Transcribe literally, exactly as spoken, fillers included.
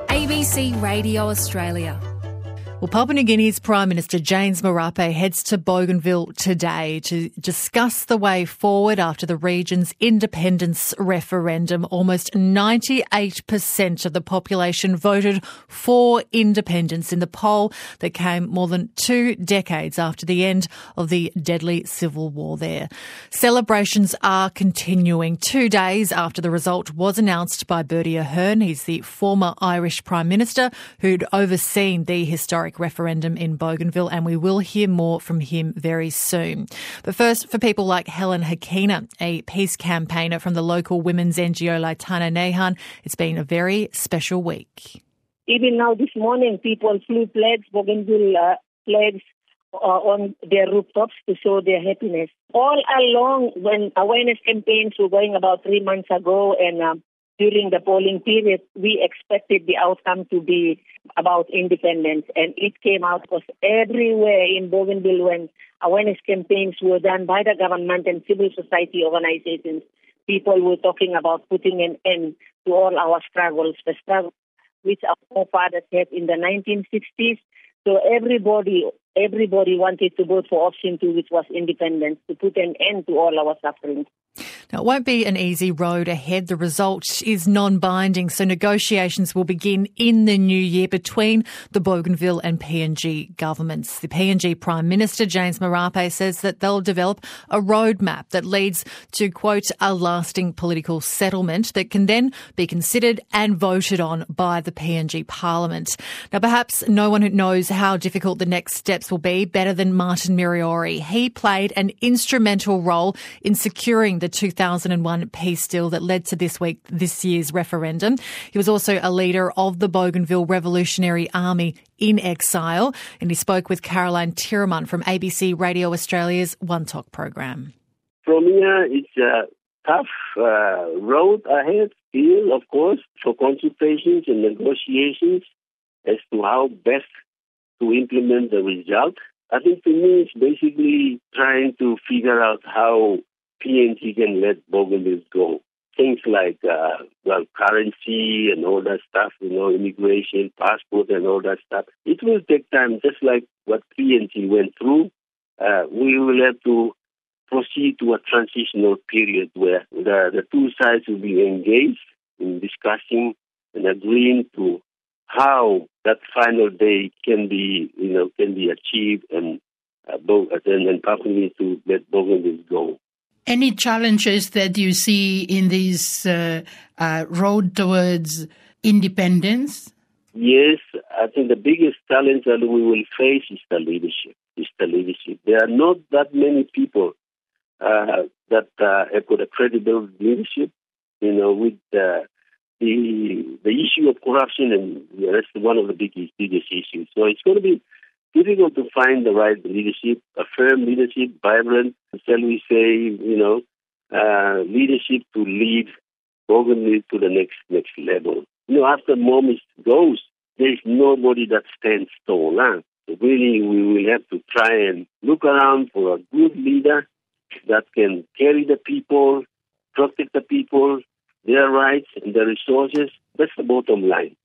A B C Radio Australia. Well, Papua New Guinea's Prime Minister James Marape heads to Bougainville today to discuss the way forward after the region's independence referendum. Almost ninety-eight percent of the population voted for independence in the poll that came more than two decades after the end of the deadly civil war there. Celebrations are continuing two days after the result was announced by Bertie Ahern. He's the former Irish Prime Minister who'd overseen the historic referendum in Bougainville, and we will hear more from him very soon. But first, for people like Helen Hakina, a peace campaigner from the local women's N G O Laitana Nehan, it's been a very special week. Even now this morning, people flew flags, Bougainville uh, flags uh, on their rooftops to show their happiness. All along, when awareness campaigns were going about three months ago and um, during the polling period, we expected the outcome to be about independence, and it came out because everywhere in Bougainville when awareness campaigns were done by the government and civil society organizations, people were talking about putting an end to all our struggles, the struggles which our forefathers had in the nineteen sixties. So everybody, everybody wanted to vote for option two, which was independence, to put an end to all our suffering. Now, it won't be an easy road ahead. The result is non-binding, so negotiations will begin in the new year between the Bougainville and P N G governments. The P N G Prime Minister, James Marape, says that they'll develop a roadmap that leads to, quote, a lasting political settlement that can then be considered and voted on by the P N G Parliament. Now, perhaps no one knows how difficult the next steps will be better than Martin Miriori. He played an instrumental role in securing the two thousand one peace deal that led to this week, this year's referendum. He was also a leader of the Bougainville Revolutionary Army in exile, and he spoke with Caroline Tiraman from A B C Radio Australia's One Talk program. From here, it's a tough uh, road ahead still, of course, for consultations and negotiations as to how best to implement the result. I think to me it's basically trying to figure out how P N G can let Bougainville go. Things like, uh, well, currency and all that stuff, you know, immigration, passport and all that stuff. It will take time, just like what P N G went through. Uh, we will have to proceed to a transitional period where the, the two sides will be engaged in discussing and agreeing to how that final day can be, you know, can be achieved and uh, both and, and probably to let Bougainville go. Any challenges that you see in this uh, uh, road towards independence? Yes, I think the biggest challenge that we will face is the leadership. Is the leadership. There are not that many people uh, that uh, have got a credible leadership. You know, with uh, the the issue of corruption, and that's one of the biggest biggest issues. So it's going to be difficult to find the right leadership, a firm leadership, vibrant, shall we say, you know, uh, leadership to lead Bougainville to the next next level. You know, after Momis goes, there is nobody that stands tall. Huh? So really, we will have to try and look around for a good leader that can carry the people, protect the people, their rights and their resources. That's the bottom line.